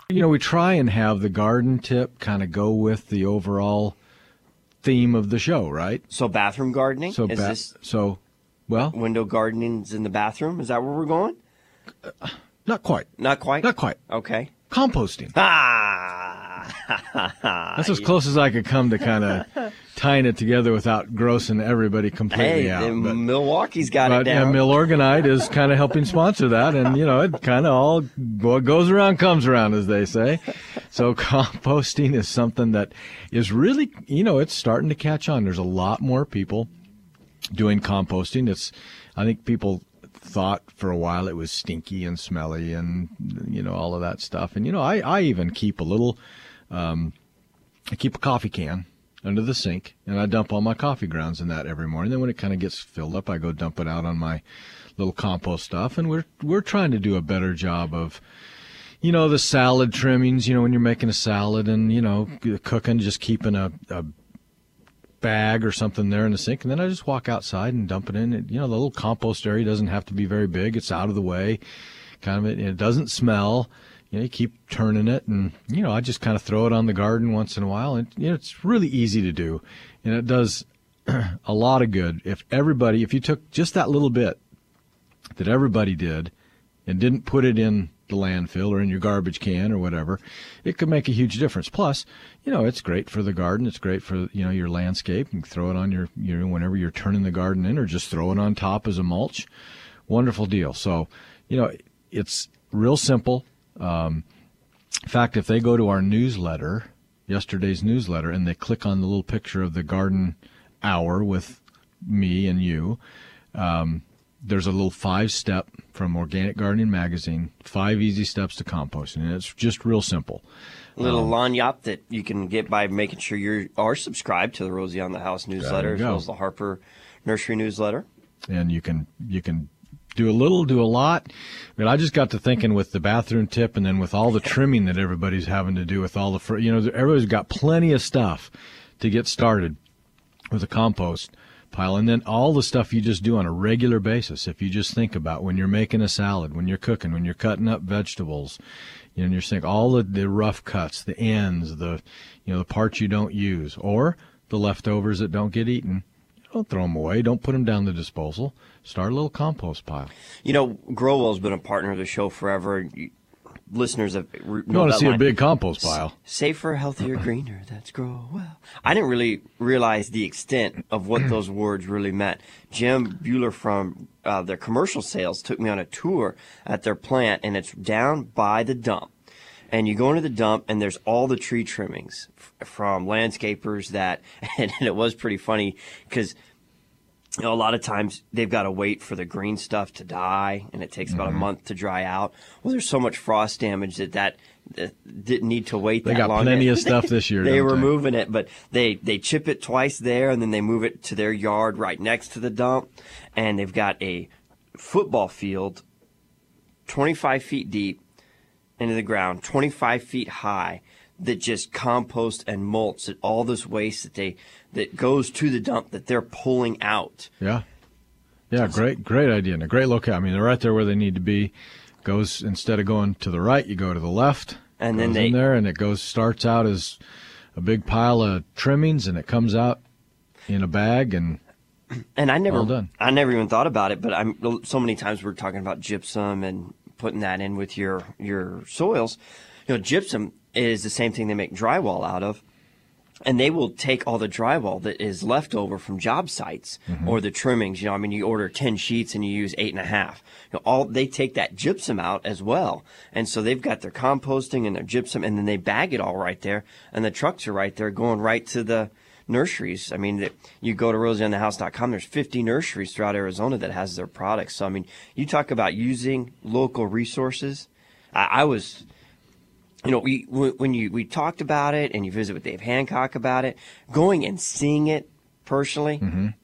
We try and have the garden tip kind of go with the overall theme of the show, right? So bathroom gardening? Well, window gardening's in the bathroom? Is that where we're going? Not quite. Not quite? Not quite. Okay. Composting. That's as close as I could come to kind of tying it together without grossing everybody completely out. Milwaukee's got it down. Yeah, Milorganite is kind of helping sponsor that, and it kind of all what goes around comes around, as they say. So composting is something that is really, it's starting to catch on. There's a lot more people doing composting. I think people thought for a while it was stinky and smelly and all of that stuff. And I even keep I keep a coffee can under the sink, and I dump all my coffee grounds in that every morning. Then when it kind of gets filled up, I go dump it out on my little compost stuff. And we're trying to do a better job of the salad trimmings, when you're making a salad and cooking, just keeping a bag or something there in the sink, and then I just walk outside and dump it in. The little compost area doesn't have to be very big. It's out of the way, kind of it doesn't smell. You keep turning it, and I just kind of throw it on the garden once in a while, and it's really easy to do, and it does a lot of good if you took just that little bit that everybody did and didn't put it in the landfill or in your garbage can or whatever, it could make a huge difference. Plus, it's great for the garden. It's great for, your landscape. You can throw it on your whenever you're turning the garden in, or just throw it on top as a mulch. Wonderful deal. So, it's real simple. In fact, if they go to our newsletter, yesterday's newsletter, and they click on the little picture of the garden hour with me and you, there's a little 5-step from Organic Gardening Magazine, 5 easy steps to composting, and it's just real simple. A little lagniappe that you can get by making sure you are subscribed to the Rosie on the House newsletter, as well as the Harper Nursery newsletter. And you can do a little, do a lot. I just got to thinking with the bathroom tip, and then with all the trimming that everybody's having to do with all the, everybody's got plenty of stuff to get started with a compost pile, and then all the stuff you just do on a regular basis. If you just think about when you're making a salad, when you're cooking, when you're cutting up vegetables, in your sink, all the rough cuts, the ends, the parts you don't use, or the leftovers that don't get eaten, don't throw them away. Don't put them down the disposal. Start a little compost pile. GrowWell's been a partner of the show forever. Listeners have you want to see a big compost pile. Safer, healthier, greener. That's GrowWell. I didn't really realize the extent of what those words really meant. Jim Bueller from their commercial sales took me on a tour at their plant, and it's down by the dump. And you go into the dump, and there's all the tree trimmings from landscapers and it was pretty funny because a lot of times they've got to wait for the green stuff to die, and it takes about a month to dry out. Well, there's so much frost damage that didn't need to wait that long. They got plenty of stuff this year. They were moving it, but they chip it twice there, and then they move it to their yard right next to the dump, and they've got a football field 25 feet deep into the ground, 25 feet high, that just composts and mulch at all this waste that goes to the dump that they're pulling out. Yeah, great idea, and a great location. They're right there where they need to be. Goes, instead of going to the right, you go to the left, and then in there, and it starts out as a big pile of trimmings, and it comes out in a bag, and I never all done. I never even thought about it, but so many times we're talking about gypsum and putting that in with your soils. Gypsum is the same thing they make drywall out of, and they will take all the drywall that is left over from job sites or the trimmings. You order 10 sheets and you use 8.5. They take that gypsum out as well, and so they've got their composting and their gypsum, and then they bag it all right there, and the trucks are right there going right to the nurseries. You go to rosieonthehouse.com, there's 50 nurseries throughout Arizona that has their products. So, you talk about using local resources. I was, when we talked about it and you visit with Dave Hancock about it, going and seeing it personally,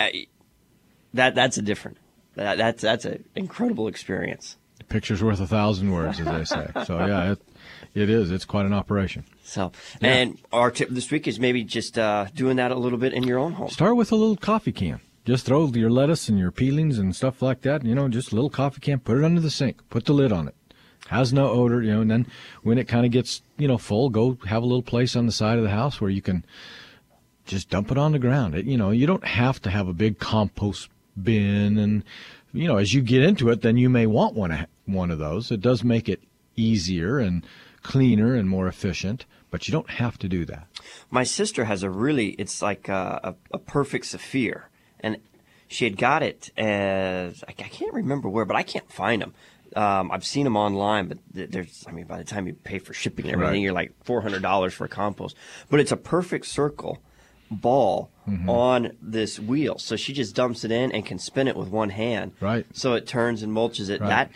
that's a different, that's an incredible experience. A picture's worth 1,000 words, as they say. So, yeah, it is. It's quite an operation. So, and our tip this week is maybe just doing that a little bit in your own home. Start with a little coffee can. Just throw your lettuce and your peelings and stuff like that, just a little coffee can, put it under the sink, put the lid on it, Has no odor, and then when it kind of gets, full, go have a little place on the side of the house where you can just dump it on the ground. You don't have to have a big compost bin, and, as you get into it, then you may want one of those. It does make it easier and cleaner and more efficient, but you don't have to do that. My sister has it's like a perfect Saphir, and she had got it as, I can't remember where, but I can't find them. I've seen them online, but by the time you pay for shipping and everything, You're like $400 for a compost. But it's a perfect circle ball on this wheel. So she just dumps it in and can spin it with one hand. Right. So it turns and mulches it. Right.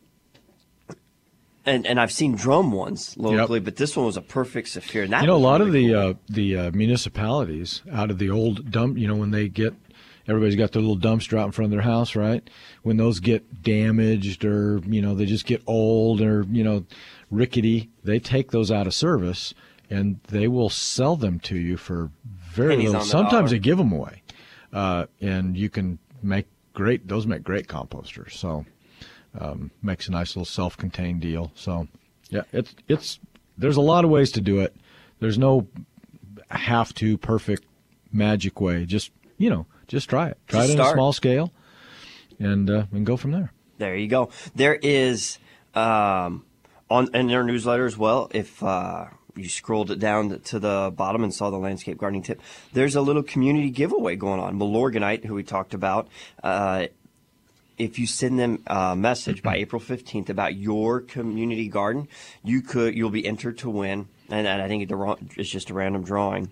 And I've seen drum ones locally, but this one was a perfect Saphir. And that a lot really of the municipalities out of the old dump, when they get, everybody's got their little dumpster out in front of their house, right? When those get damaged or, they just get old or, rickety, they take those out of service and they will sell them to you for very little. Sometimes they give them away. And you can those make great composters. So, makes a nice little self-contained deal. So, yeah, there's a lot of ways to do it. There's no perfect magic way. Just try it. Try it in a small scale, and go from there. There you go. There is in their newsletter as well. If you scrolled it down to the bottom and saw the landscape gardening tip, there's a little community giveaway going on. Milorganite, who we talked about. If you send them a message by April 15th about your community garden, you'll be entered to win. And I think it's just a random drawing.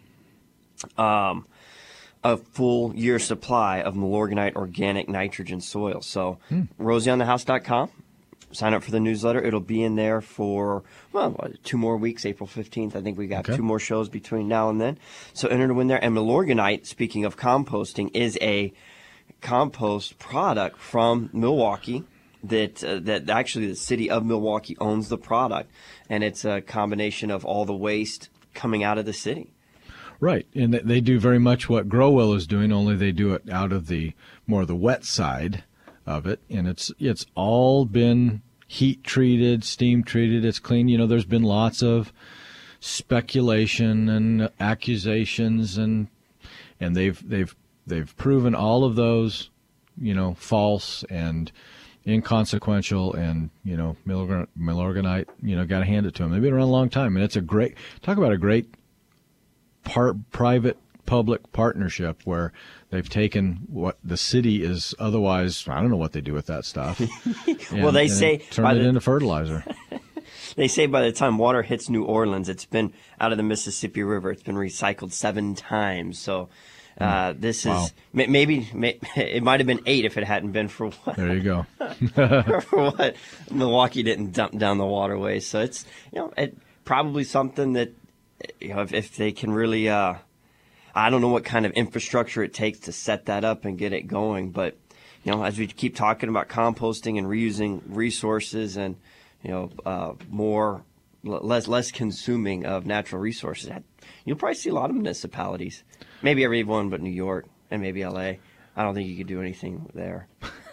A full year supply of Milorganite organic nitrogen soil. So RosieOnTheHouse.com. Sign up for the newsletter. It'll be in there for, 2 more weeks, April 15th. I think we got 2 more shows between now and then. So enter to win there. And Milorganite, speaking of composting, is a compost product from Milwaukee that actually the city of Milwaukee owns the product. And it's a combination of all the waste coming out of the city. Right, and they do very much what GrowWell is doing, only they do it out of the wet side of it, and it's all been heat treated, steam treated. It's clean. There's been lots of speculation and accusations, and they've proven all of those, false and inconsequential, and Milorganite, got to hand it to them. They've been around a long time, and it's talk about a great private-public partnership where they've taken what the city is otherwise, I don't know what they do with that stuff. Well, they say turn it into fertilizer. They say by the time water hits New Orleans, it's been out of the Mississippi River. It's been recycled 7 times. So this is maybe it might have been 8 if it hadn't been for what. There you go. For what Milwaukee didn't dump down the waterways. So it's probably something that. If they can really, I don't know what kind of infrastructure it takes to set that up and get it going. But, as we keep talking about composting and reusing resources and, less consuming of natural resources, you'll probably see a lot of municipalities, maybe everyone but New York and maybe L.A. I don't think you could do anything there.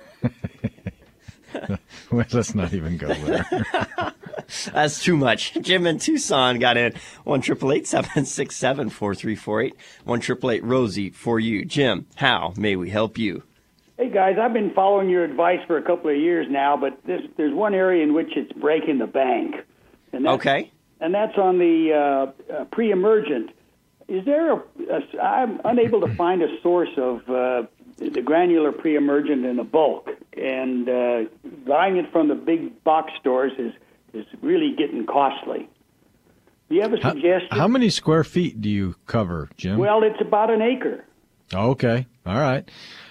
Well, let's not even go there. That's too much. Jim in Tucson got in 1-888-767-4348. 1-888-ROSIE for you. Jim, how may we help you? Hey guys, I've been following your advice for a couple of years now, but there's one area in which it's breaking the bank. And okay. And that's on the pre-emergent. Is there I'm unable to find a source of the granular pre-emergent in a bulk, and buying it from the big box stores is really getting costly. Do you have a suggestion? How many square feet do you cover, Jim? Well, it's about an acre. Okay. All right.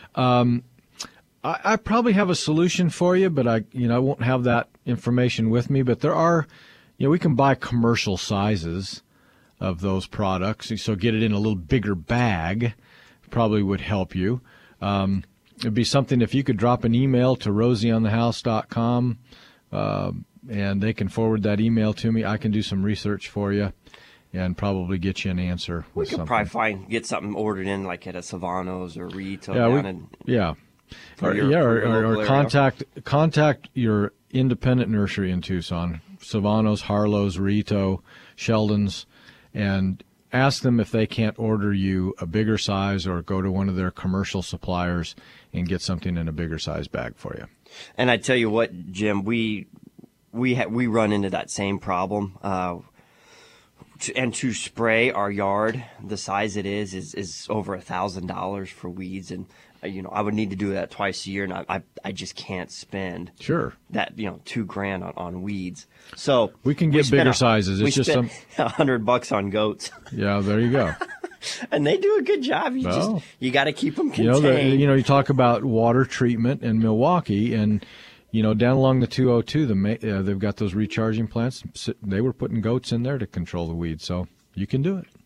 I probably have a solution for you, but I won't have that information with me. But there are, we can buy commercial sizes of those products. So get it in a little bigger bag probably would help you. It'd be something if you could drop an email to RosieOnTheHouse.com, and they can forward that email to me. I can do some research for you and probably get you an answer. We could probably get something ordered in like at a Savano's or Rito. Or contact your independent nursery in Tucson, Savano's, Harlow's, Rito, Sheldon's, and ask them if they can't order you a bigger size or go to one of their commercial suppliers and get something in a bigger size bag for you. And I tell you what, Jim, we run into that same problem. And to spray our yard the size it is over $1,000 for weeds, and I would need to do that twice a year, and I just can't spend that $2,000 on weeds. So we can get bigger sizes. It's we just spent $100 on goats. Yeah, there you go. And they do a good job. You got to keep them contained. You talk about water treatment in Milwaukee, and down along the 202, they've got those recharging plants. They were putting goats in there to control the weeds, so you can do it.